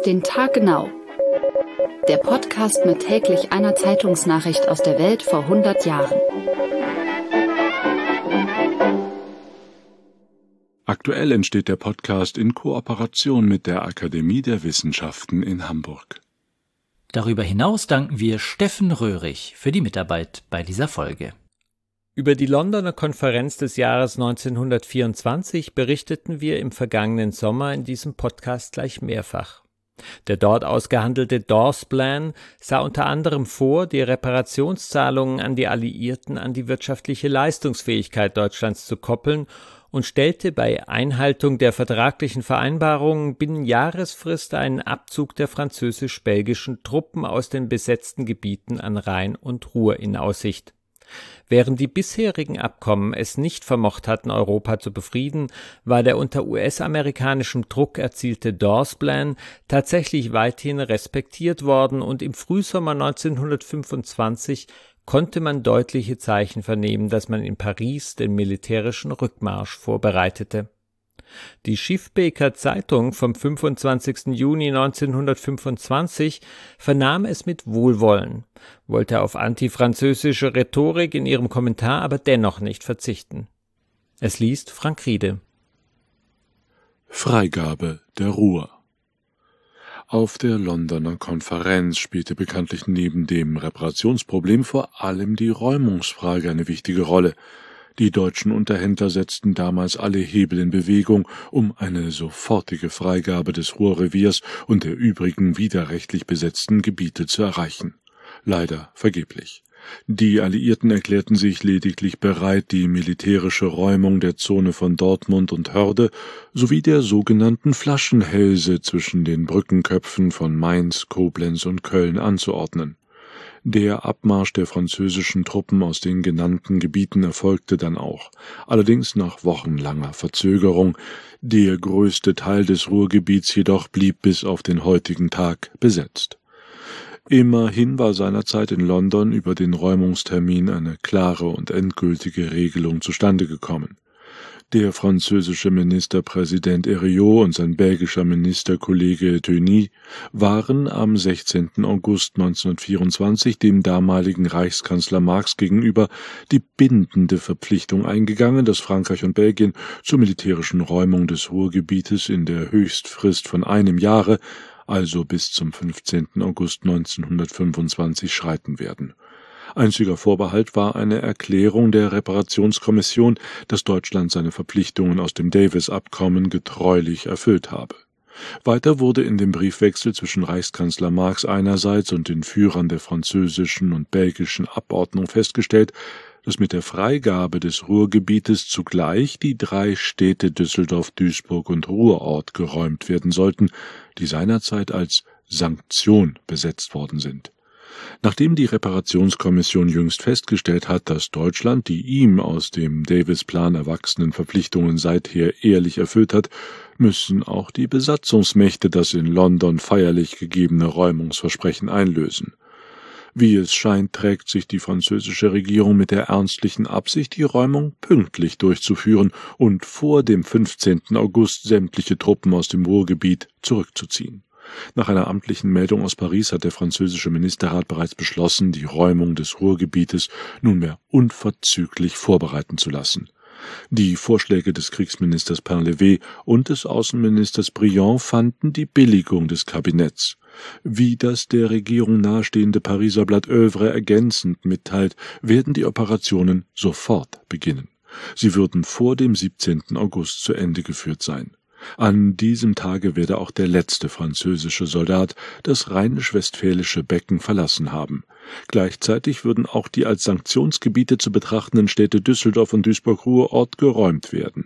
Auf den Tag genau. Der Podcast mit täglich einer Zeitungsnachricht aus der Welt vor 100 Jahren. Aktuell entsteht der Podcast in Kooperation mit der Akademie der Wissenschaften in Hamburg. Darüber hinaus danken wir Steffen Röhrig für die Mitarbeit bei dieser Folge. Über die Londoner Konferenz des Jahres 1924 berichteten wir im vergangenen Sommer in diesem Podcast gleich mehrfach. Der dort ausgehandelte Dawes-Plan sah unter anderem vor, die Reparationszahlungen an die Alliierten an die wirtschaftliche Leistungsfähigkeit Deutschlands zu koppeln und stellte bei Einhaltung der vertraglichen Vereinbarungen binnen Jahresfrist einen Abzug der französisch-belgischen Truppen aus den besetzten Gebieten an Rhein und Ruhr in Aussicht. Während die bisherigen Abkommen es nicht vermocht hatten, Europa zu befrieden, war der unter US-amerikanischem Druck erzielte Dawes-Plan tatsächlich weithin respektiert worden und im Frühsommer 1925 konnte man deutliche Zeichen vernehmen, dass man in Paris den militärischen Rückmarsch vorbereitete. Die Schiffbeker Zeitung vom 25. Juni 1925 vernahm es mit Wohlwollen, wollte auf antifranzösische Rhetorik in ihrem Kommentar aber dennoch nicht verzichten. Es liest Frank Riede. Freigabe der Ruhr. Auf der Londoner Konferenz spielte bekanntlich neben dem Reparationsproblem vor allem die Räumungsfrage eine wichtige Rolle. Die deutschen Unterhändler setzten damals alle Hebel in Bewegung, um eine sofortige Freigabe des Ruhrreviers und der übrigen widerrechtlich besetzten Gebiete zu erreichen. Leider vergeblich. Die Alliierten erklärten sich lediglich bereit, die militärische Räumung der Zone von Dortmund und Hörde sowie der sogenannten Flaschenhälse zwischen den Brückenköpfen von Mainz, Koblenz und Köln anzuordnen. Der Abmarsch der französischen Truppen aus den genannten Gebieten erfolgte dann auch, allerdings nach wochenlanger Verzögerung. Der größte Teil des Ruhrgebiets jedoch blieb bis auf den heutigen Tag besetzt. Immerhin war seinerzeit in London über den Räumungstermin eine klare und endgültige Regelung zustande gekommen. Der französische Ministerpräsident Herriot und sein belgischer Ministerkollege Thuny waren am 16. August 1924 dem damaligen Reichskanzler Marx gegenüber die bindende Verpflichtung eingegangen, dass Frankreich und Belgien zur militärischen Räumung des Ruhrgebietes in der Höchstfrist von einem Jahre, also bis zum 15. August 1925, schreiten werden. Einziger Vorbehalt war eine Erklärung der Reparationskommission, dass Deutschland seine Verpflichtungen aus dem Davis-Abkommen getreulich erfüllt habe. Weiter wurde in dem Briefwechsel zwischen Reichskanzler Marx einerseits und den Führern der französischen und belgischen Abordnung festgestellt, dass mit der Freigabe des Ruhrgebietes zugleich die 3 Städte Düsseldorf, Duisburg und Ruhrort geräumt werden sollten, die seinerzeit als Sanktion besetzt worden sind. Nachdem die Reparationskommission jüngst festgestellt hat, dass Deutschland die ihm aus dem Davis-Plan erwachsenen Verpflichtungen seither ehrlich erfüllt hat, müssen auch die Besatzungsmächte das in London feierlich gegebene Räumungsversprechen einlösen. Wie es scheint, trägt sich die französische Regierung mit der ernstlichen Absicht, die Räumung pünktlich durchzuführen und vor dem 15. August sämtliche Truppen aus dem Ruhrgebiet zurückzuziehen. Nach einer amtlichen Meldung aus Paris hat der französische Ministerrat bereits beschlossen, die Räumung des Ruhrgebietes nunmehr unverzüglich vorbereiten zu lassen. Die Vorschläge des Kriegsministers Painlevé und des Außenministers Briand fanden die Billigung des Kabinetts. Wie das der Regierung nahestehende Pariser Blatt Œuvre ergänzend mitteilt, werden die Operationen sofort beginnen. Sie würden vor dem 17. August zu Ende geführt sein. An diesem Tage werde auch der letzte französische Soldat das rheinisch-westfälische Becken verlassen haben. Gleichzeitig würden auch die als Sanktionsgebiete zu betrachtenden Städte Düsseldorf und Duisburg-Ruhrort geräumt werden.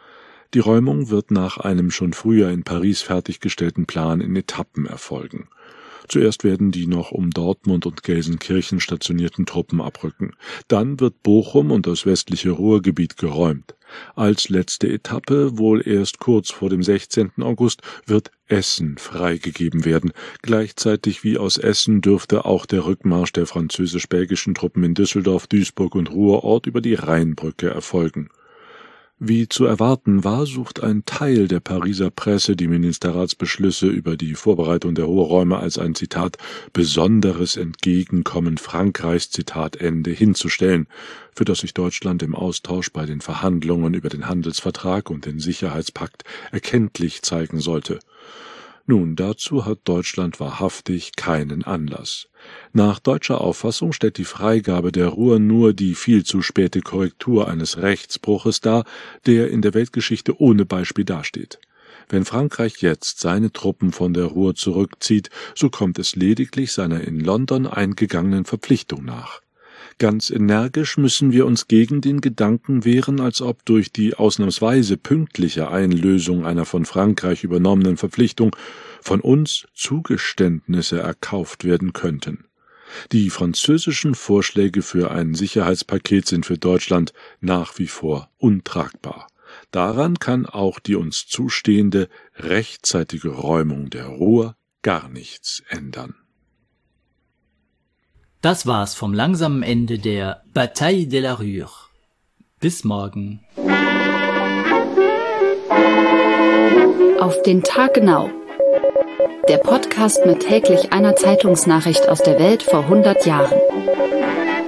Die Räumung wird nach einem schon früher in Paris fertiggestellten Plan in Etappen erfolgen. Zuerst werden die noch um Dortmund und Gelsenkirchen stationierten Truppen abrücken. Dann wird Bochum und das westliche Ruhrgebiet geräumt. Als letzte Etappe, wohl erst kurz vor dem 16. August, wird Essen freigegeben werden. Gleichzeitig wie aus Essen dürfte auch der Rückmarsch der französisch-belgischen Truppen in Düsseldorf, Duisburg und Ruhrort über die Rheinbrücke erfolgen. Wie zu erwarten war, sucht ein Teil der Pariser Presse die Ministerratsbeschlüsse über die Vorbereitung der Ruhrräume als ein, Zitat, besonderes Entgegenkommen Frankreichs, Zitat Ende, hinzustellen, für das sich Deutschland im Austausch bei den Verhandlungen über den Handelsvertrag und den Sicherheitspakt erkenntlich zeigen sollte. Nun, dazu hat Deutschland wahrhaftig keinen Anlass. Nach deutscher Auffassung stellt die Freigabe der Ruhr nur die viel zu späte Korrektur eines Rechtsbruches dar, der in der Weltgeschichte ohne Beispiel dasteht. Wenn Frankreich jetzt seine Truppen von der Ruhr zurückzieht, so kommt es lediglich seiner in London eingegangenen Verpflichtung nach. Ganz energisch müssen wir uns gegen den Gedanken wehren, als ob durch die ausnahmsweise pünktliche Einlösung einer von Frankreich übernommenen Verpflichtung von uns Zugeständnisse erkauft werden könnten. Die französischen Vorschläge für ein Sicherheitspaket sind für Deutschland nach wie vor untragbar. Daran kann auch die uns zustehende rechtzeitige Räumung der Ruhr gar nichts ändern. Das war's vom langsamen Ende der Bataille de la Ruhr. Bis morgen. Auf den Tag genau. Der Podcast mit täglich einer Zeitungsnachricht aus der Welt vor 100 Jahren.